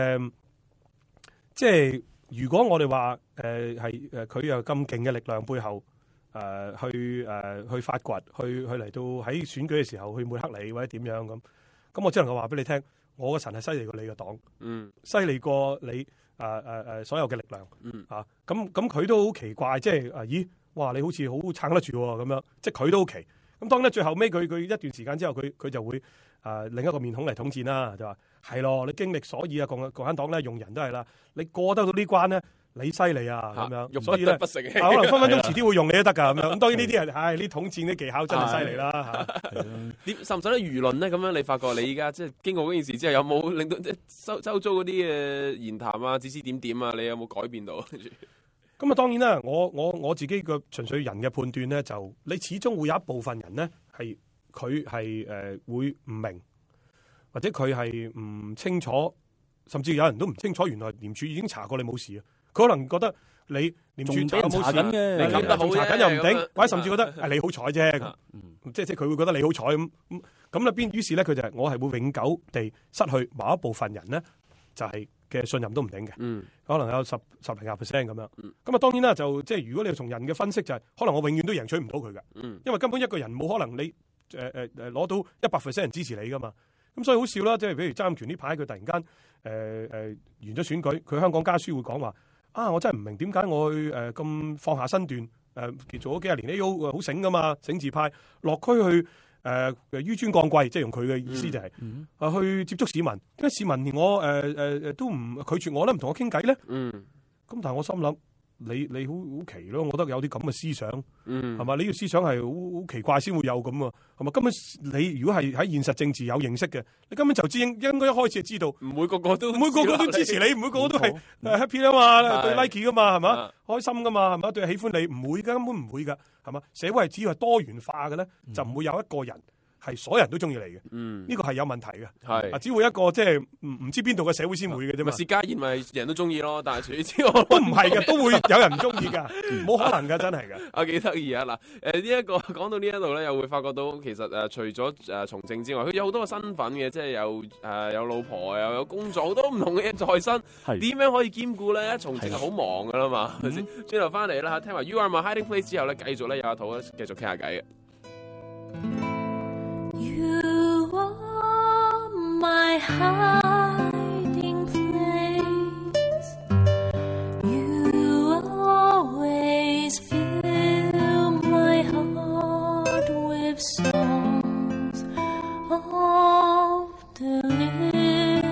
即係如果我哋話係佢有咁勁嘅力量背後。去發掘，去嚟到喺選舉嘅時候去抹黑你或者點樣咁，我只能夠話俾你聽，我嘅神係犀利過你嘅黨，犀利過你所有嘅力量。咁佢都好奇怪，即係咦，哇！你好似好撐得住喎咁樣，即係佢都好奇。咁當然咧，最後尾佢一段時間之後，佢就會另一個面孔嚟統戰啦，就話係咯，你經歷所以共產黨咧用人都係啦，你過得到呢關咧，你犀利啊咁樣，所以咧不成器可能分分鐘遲啲會用你都得㗎咁樣。咁當然呢啲係呢統戰啲技巧真係犀利啦嚇。 使唔使得輿論咧？咁樣你發覺你依家即係經過嗰件事之後，有冇令到即係周遭嗰啲嘅言談啊、指指點點啊，你有冇改變到？ 咁啊，當然啦，我自己嘅純粹人嘅判斷咧，就你始終會有一部分人咧係佢係會唔明，或者佢係唔清楚，甚至有人都唔清楚，原來廉署已經查過你冇事啊！佢可能覺得你廉署查冇事嘅， 你冚得好查緊又唔頂，或者甚至覺得你好彩啫，即係佢會覺得你好彩咁啦。於是咧，佢就係我係會永久地失去某一部分人咧，就係嘅信任都唔頂嘅，可能有10零20% 咁樣。咁啊，當然啦，就即係如果你從人嘅分析就係，可能我永遠都贏取唔到佢嘅，因為根本一個人冇可能你攞到100% 人支持你噶嘛。咁所以好笑啦，即係譬如曾蔭權呢排佢突然間完咗選舉，佢香港家書會講話啊，我真係唔明點解我咁放下身段做咗幾廿年 A.O. 好醒噶嘛，醒字派落區去紆尊降貴，即係用佢嘅意思就係去接觸市民，點解市民連我都唔拒絕我咧，唔同我傾偈咧？咁但係我心諗你好奇咯，我覺得有啲咁嘅思想，係嘛？你呢個思想係好奇怪先會有咁啊，係嘛？根本你如果係喺現實政治有認識嘅，你根本就應該一開始就知道， 唔會個個都支持你，唔會個個都係 happy 啊嘛，對 like 噶嘛，係嘛？開心噶嘛，係嘛？對喜歡你唔會噶，根本唔會噶，係嘛？社會係只要係多元化嘅咧，就唔會有一個人係所有人都中意你嘅，呢個係有問題嘅，係只會一個即係唔知邊度嘅社會先會嘅啫嘛。薛家燕咪人都中意咯，但係除此之外都唔係嘅，都會有人唔中意㗎，冇可能㗎，真係㗎。 啊，幾得意啊！嗱，呢一個講到呢一度咧，又會發覺到其實除咗從政之外，佢有好多個身份嘅，即係有老婆，又有工作，好多唔同嘅嘢在身。點樣可以兼顧咧？從政係好忙㗎啦嘛，係咪先？轉頭翻嚟啦，聽埋 You Are My Hiding Place 之後咧，繼續咧有阿土咧繼續傾下偈嘅。 You are my hiding place. You always fill my heart with songs of deliverance.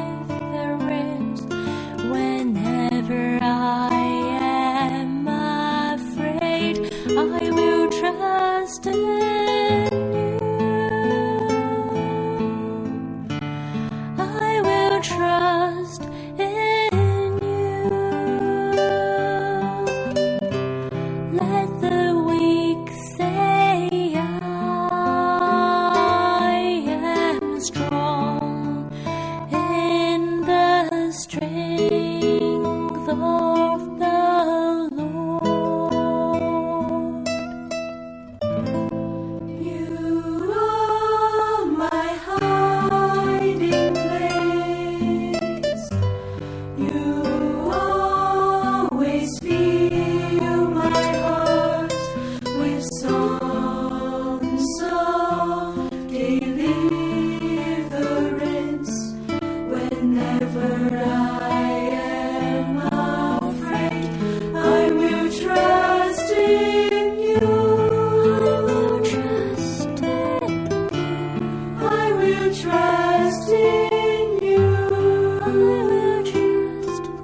Whenever I am afraid, I will trust in you. Trust in you. Let the weak say I am strong in the strength of the Lord. You are my hiding place. You always fill my heart with songs of deliverance. Whenever I am afraid, I will trust in you. I will trust in you. I will trust in you. I will trust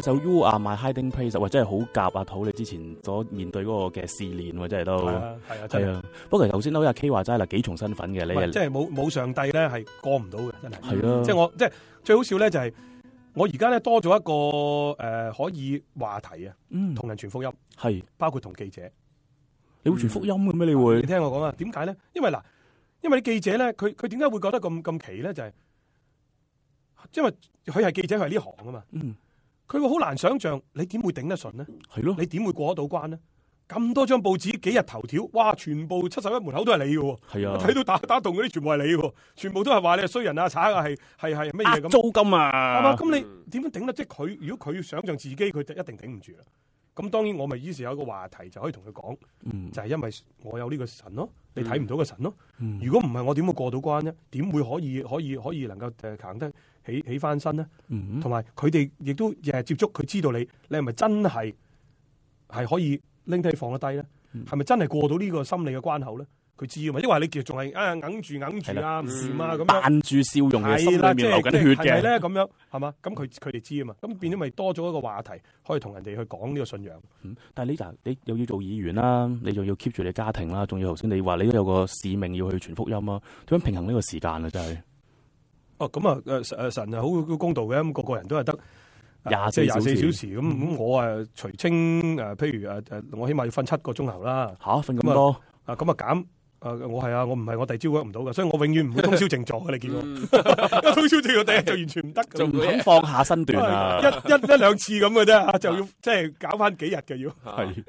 首 You Are My Hiding Place，或者係好夾啊土你之前所面對嗰個嘅試煉喎，真係都係啊，真係。 不過頭先都阿 K 話齋啦，幾重身份嘅你即係冇上帝咧係過唔到嘅，真係。 係啊， 即係最好笑咧就係我而家咧多咗一個可以話題啊，同人傳福音， 係包括同記者。 你會傳福音嘅咩？你會？ 你聽我講啊？點解咧？因為啲記者咧，佢點解會覺得咁奇咧？就係因為佢係記者，佢係呢行啊嘛。佢會好難想像你點會頂得順呢？ 係咯， 你點會過得到關呢？咁多張報紙幾日頭條，哇！全部71門口都係你嘅喎。係啊，睇到打動嗰啲全部係你喎，全部都係話你係衰人啊、賊啊、係乜嘢咁。 租金啊， 係嘛？咁你點樣頂得？即係佢如果佢想像自己，佢就一定頂唔住啦。咁當然我咪於是有一個話題就可以同佢講，就係因為我有呢個神咯，你睇唔到個神咯。如果唔係我點會過到關呢？點會可以能夠行得起翻身呢？同埋佢哋亦都日日接觸，佢知道你係咪真係可以拎低放得低咧？係咪真係過到呢個心理嘅關口咧？佢知啊嘛，因為你其實仲係硬住啊，唔掂啊咁樣， 扮住笑容嘅心裏面流緊血嘅， 係咪咧？咁樣係嘛？咁佢哋知啊嘛，咁變咗咪多咗一個話題，可以同人哋去講呢個信仰。 但係你又要做議員啦，你仲要 keep 住你家庭啦，仲要頭先你話你都有個使命要去傳福音啊，點樣平衡呢個時間啊？真係。 咁啊神係好公道嘅，咁個人都係得 24 24小時咁我除清譬如我起碼要瞓7個鐘頭啦。 瞓咁多咁減我係我唔係我第二朝 work 唔到嘅，所以我永遠唔會通宵靜坐嘅。你見我通宵靜坐第一就完全唔得， 就唔肯放下身段啊！ 一兩次咁嘅啫，就要即係搞翻幾日嘅要。 係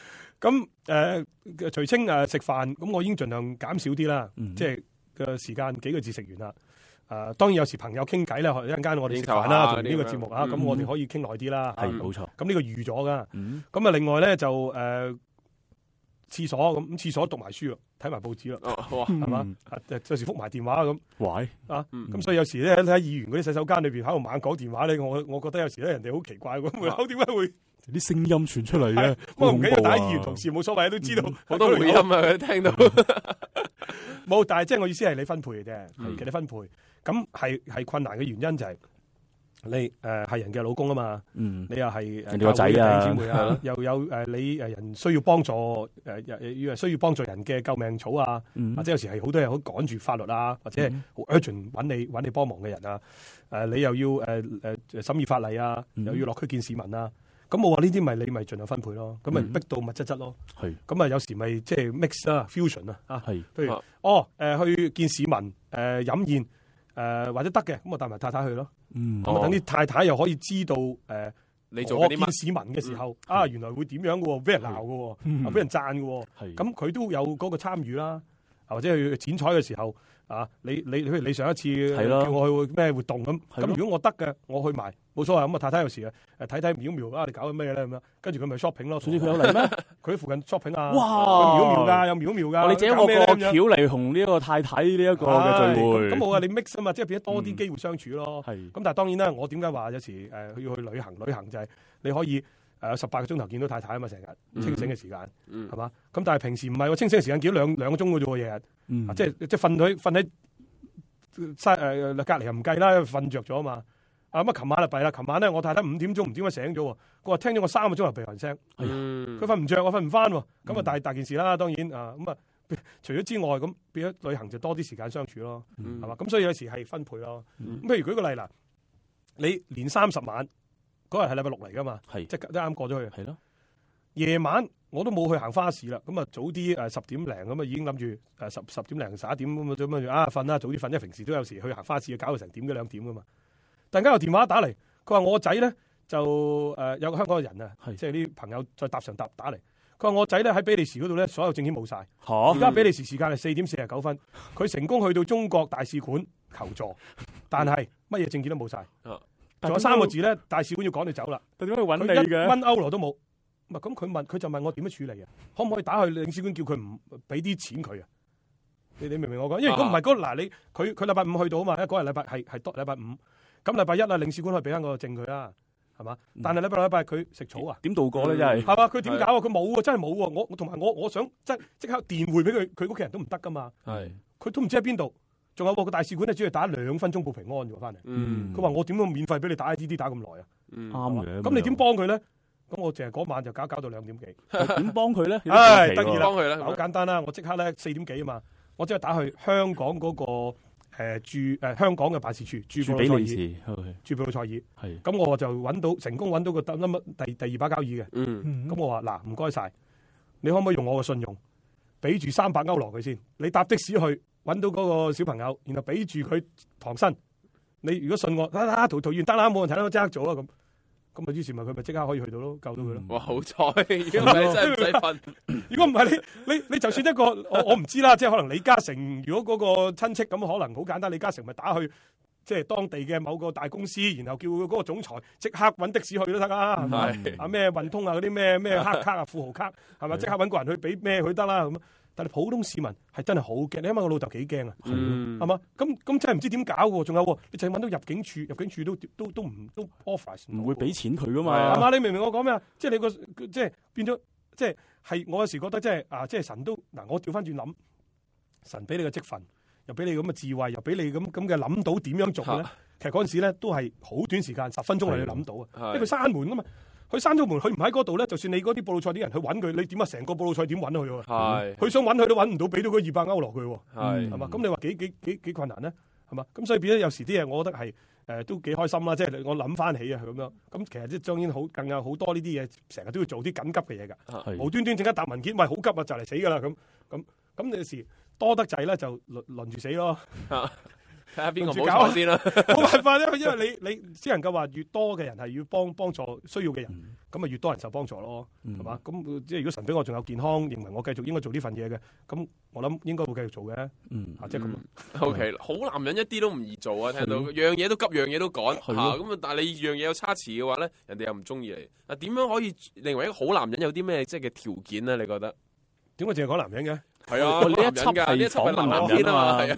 咁除清食飯，咁我已經盡量減少啲啦，即係嘅時間幾個字食完啦。當然有時朋友傾偈咧，一陣間我哋食飯啦，做呢個節目啊，咁我哋可以傾耐啲啦。 係冇錯。 咁呢個預咗噶。咁啊，另外咧就廁所咁，廁所讀埋書咯，睇埋報紙咯，係嘛？有時覆埋電話咁。 喂咁所以有時咧喺議員嗰啲洗手間裏邊喺度猛講電話咧，我覺得有時咧人哋好奇怪喎，門口點解會啲聲音傳出嚟嘅？ 不過唔緊要，打議員同事冇所謂，都知道好多回音啊，聽到。 冇，但係即係我意思係你分配嘅啫，其實你分配。咁係困難嘅原因就係你係人嘅老公啊嘛，你又係人哋個仔啊， 姊妹啊，又有你人需要幫助需要幫助人嘅救命草啊，或者有時係好多人好趕住法律啊，或者係好 urgent 揾你幫忙嘅人啊，你又要審議法例啊，又要落區見市民啊，咁我話呢啲你咪盡量分配咯，咁咪逼到密質咯，咁啊有時咪即係 mix 啊 fusion 啊，譬如去見市民飲宴。或者得嘅，咁我帶埋太太去咯。咁等啲太太又可以知道你做啲見市民嘅時候原來會點樣嘅喎，俾人鬧嘅喎，俾人讚嘅喎。咁佢都有嗰個參與啦，或者去剪彩嘅時候你譬如你上一次叫我去咩活動咁，如果我得嘅，我去埋冇所謂。咁啊太太有時睇瞄你搞緊咩咧咁樣，跟住佢咪 shopping 咯。所以佢有嚟咩？佢喺附近 shopping 啊！ 哇， 瞄㗎，有瞄㗎。 你整一個橋嚟同呢個太太呢一個嘅聚會。 咁我話你 mix 啊嘛，即係變咗多啲機會相處咯。咁但係當然啦，我點解話有時要去旅行？旅行就係你可以18個鐘頭見到太太啊嘛，成日清醒嘅時間係嘛？咁但係平時唔係喎，清醒嘅時間見到兩個鐘嘅啫喎，日日即係瞓喺隔離又唔計啦，瞓着咗啊嘛。咁啊，琴晚就弊啦。琴晚咧，我太太5點鐘唔知點解醒咗喎。佢話聽咗我3個鐘頭鼻鼾聲，佢瞓唔着，我瞓唔翻喎。咁啊，大件事啦，當然咁啊，除咗之外，咁變咗旅行就多啲時間相處咯，係嘛？咁所以有時係分配咯。咁譬如舉個例啦，你年30晚嗰日係禮拜6嚟噶嘛，即係啱過咗去。係咯，夜晚我都冇去行花市啦。咁啊，早啲10點零咁啊，已經諗住10點零11點咁啊，瞓啦，早啲瞓。因為平時都有時去行花市，搞到成1點2點噶嘛。突然間有電話打嚟，佢話我個仔咧就有個香港嘅人啊，即係啲朋友再搭上搭打嚟。佢話我仔咧喺比利時嗰度咧，所有證件冇晒。而家比利時時間係4點49分，佢成功去到中國大使館求助，但係乜嘢證件都冇晒。仲有3個字咧，大使館要趕你走啦。 點解去揾你嘅 ？1蚊歐羅都冇。咁佢就問我點樣處理啊？可唔可以打去領事館叫佢唔俾啲錢佢啊？你明唔明我講？因為如果唔係嗱，佢禮拜5去到啊嘛，因為嗰日禮拜係多禮拜5。咁禮拜1領事館可以俾翻個證佢啦，係嘛？但係禮拜佢食草啊？ 點度過咧？真係係嘛？佢點搞啊？佢冇啊！真係冇喎！我同埋我想即刻電匯俾佢屋企人都唔得噶嘛。佢都唔知喺邊度。仲有個大使館咧，只係打2分鐘報平安喎，翻嚟。佢話我點樣免費俾你打 IDD 打咁耐啊？ 啱嘅。 咁你點幫佢咧？咁我淨係嗰晚就搞到2點幾。 點幫佢咧？ 唉，得意啦， 幫佢啦， 好簡單啦，我即刻咧4點幾啊嘛，我即係打去香港嗰個香港嘅辦事處駐布魯塞爾， 比利時駐布魯塞爾。 係咁我就成功揾到個第二把交椅嘅。 嗯， 咁我話嗱，唔該晒，你可唔可以用我嘅信用，俾住300歐羅佢先？你搭的士去揾到嗰個小朋友，然後俾住佢唐身。你如果信我，得啦，陶完得啦，冇問題啦，我即刻做啦咁。咁啊，於是佢咪即刻可以去到咯，救到佢咯。 哇，好彩，如果唔係真係唔使瞓。 如果唔係你就算一個我唔知啦，即係可能李嘉誠，如果嗰個親戚咁，可能好簡單，李嘉誠咪打去即係當地嘅某個大公司，然後叫嗰個總裁即刻揾的士去都得啦，係咪？啊咩運通啊嗰啲咩黑卡啊富豪卡係咪？即刻揾個人去俾咩佢得啦咁。但係普通市民係真係好驚，你諗下我老豆幾驚啊，係嘛？咁真係唔知點搞喎，仲有你就揾到入境處都 offer 唔會俾錢佢噶嘛？ 係嘛？你明唔明我講咩啊？即係你個即係變咗，即係我有時覺得即係神都嗱，我調翻轉諗，神俾你個積分，又俾你咁嘅智慧，又俾你咁嘅諗到點樣做咧？其實嗰陣時咧都係好短時間10分鐘你諗到啊，因為佢閂門噶嘛。佢閂咗門，佢唔喺嗰度咧。就算你嗰啲布魯塞啲人去揾佢，你點啊？成個布魯塞點揾佢喎？係，佢想揾佢都揾唔到，俾到嗰200歐羅佢喎。係嘛？咁你話幾困難咧？係嘛？咁所以變咗有時啲嘢，我覺得係都幾開心啦。即係我諗翻起啊咁樣。咁其實即係當然更有好多呢啲嘢，成日都要做啲緊急嘅嘢㗎。無端端整間答文件，喂好急啊，就嚟死㗎啦咁有時多得滯咧，就輪住死咯。 睇下邊個冇錯先啦， 冇辦法咧，因為你只能夠話越多嘅人係要幫助需要嘅人，咁啊越多人受幫助咯，係嘛？咁即係如果神俾我仲有健康，認為我繼續應該做呢份嘢嘅，咁我諗應該會繼續做嘅，即係咁。 OK，好男人一啲都唔易做啊！聽到樣嘢都急，樣嘢都趕嚇，咁啊！但係你樣嘢有差池嘅話咧，人哋又唔中意你。啊，點樣可以認為一個好男人有啲咩即係嘅條件咧？你覺得？ 點解淨係講男人嘅？ 係啊，呢一輯係訪問男人啊嘛，係啊。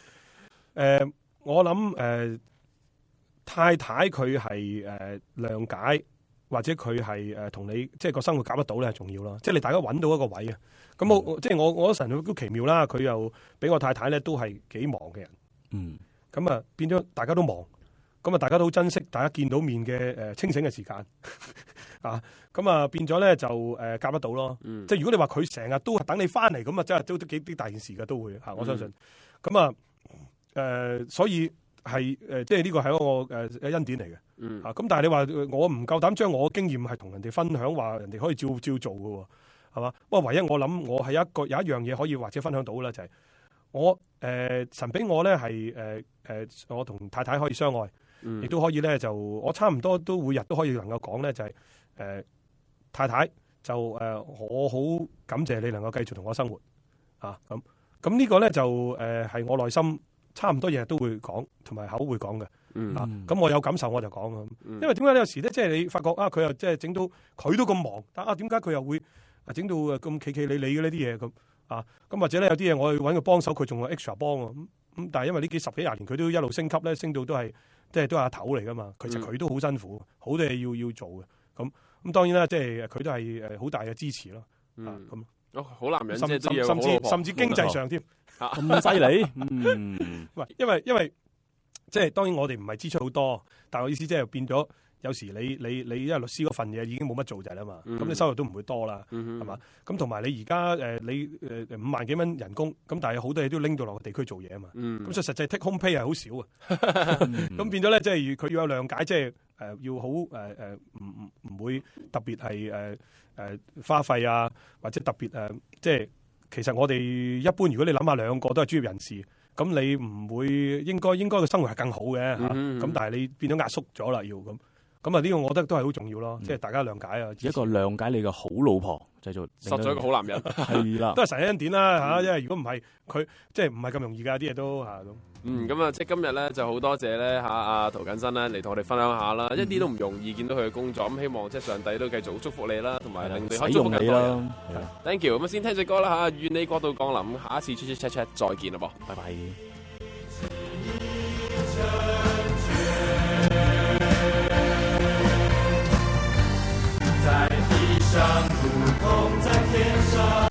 我諗太太佢係諒解，或者佢係同你即係個生活搞得到咧，係重要咯。即係你大家揾到一個位啊。咁即係我覺得神都奇妙啦。佢又俾我太太咧都係幾忙嘅人。咁啊變咗大家都忙，咁啊大家都好珍惜大家見到面嘅清醒嘅時間啊。咁啊變咗咧就夾得到咯。即係如果你話佢成日都等你翻嚟，咁啊真係都幾大件事㗎，都會嚇我相信。咁啊。所以係即係呢個係一個恩典嚟嘅，咁但係你話我唔夠膽將我嘅經驗係同人哋分享，話人哋可以照做嘅喎，係嘛？不過唯一我諗我係有一樣嘢可以或者分享到啦，就係我神俾我咧係我同太太可以相愛，亦都可以咧就我差唔多都每日都可以能夠講咧就係太太就我好感謝你能夠繼續同我生活啊咁呢個咧就係我內心。差唔多日日都會講，同埋口會講嘅。咁我有感受我就講咁。因為點解呢？有時咧，即係你發覺啊，佢又即係整到佢都咁忙，但啊點解佢又會整到咁企理嘅呢啲嘢咁啊？咁或者咧有啲嘢我去揾佢幫手，佢仲有 extra 幫喎。咁但係因為呢10幾20年佢都一路升級咧，升到都係即係都係阿頭嚟噶嘛。其實佢都好辛苦，好多嘢要做嘅。咁當然啦，即係佢都係好大嘅支持咯。咁好男人甚至經濟上添。 咁犀利， 因為即係當然我哋唔係支出好多，但係我意思即係變咗，有時你因為律師嗰份嘢已經冇乜做就係啦嘛，咁你收入都唔會多啦，係嘛？咁同埋你而家你5萬幾蚊人工，咁但係好多嘢都拎到落個地區做嘢啊嘛，咁所以實際 take home pay 係好少啊，咁變咗咧即係佢要有諒解，即係要好唔會特別係花費啊，或者特別即係。其實我哋一般，如果你諗下兩個都係專業人士，咁你唔會應該嘅生活係更好嘅嚇。咁但係你變咗壓縮咗啦，要咁啊呢個我覺得都係好重要咯，即係大家諒解啊。 一個諒解你嘅好老婆，製造實咗一個好男人， 係啦， 都係神恩典啦嚇。因為如果唔係佢，即係唔係咁容易㗎啲嘢都嚇咁。 咁啊，即係今日咧就好多謝咧嚇阿涂謹申咧嚟同我哋分享下啦，一啲都唔容易見到佢嘅工作，咁希望即係上帝都繼續祝福你啦，同埋令你可以祝福更多人。Thank you，咁啊先聽隻歌啦嚇，願你國度降臨，下一次 chat chat 再見啦噃，拜拜。 在地上如同在天上。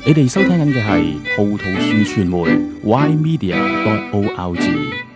你哋收聽緊嘅係浩圖書傳媒 ymedia.org。